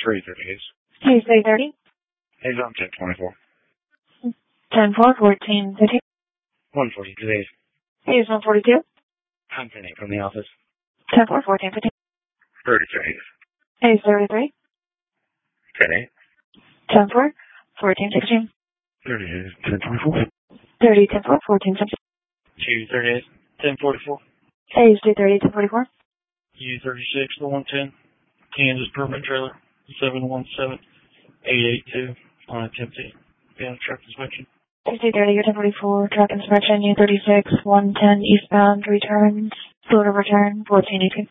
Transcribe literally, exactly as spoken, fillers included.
three thirty is. Hey, three thirty. Hey, I'm ten twenty-four. ten four, fourteen fifty. one forty today. Hey, one forty-two. I'm ten eight from the office. ten four, fourteen fifty. thirty thirty. Hey, thirty-three. ten eight. ten four, fourteen sixteen. thirty is ten twenty-four. thirty, ten four, fourteen sixteen. two thirty is ten forty-four. Hey, two thirty, ten forty-four. U thirty-six, the one ten. Kansas permit trailer. seven one seven eight eight two. On attempted. Yeah, truck inspection. two thirty, ten forty-four. Truck inspection. U thirty-six, one ten eastbound. Returns. Florida return. fourteen eighteen.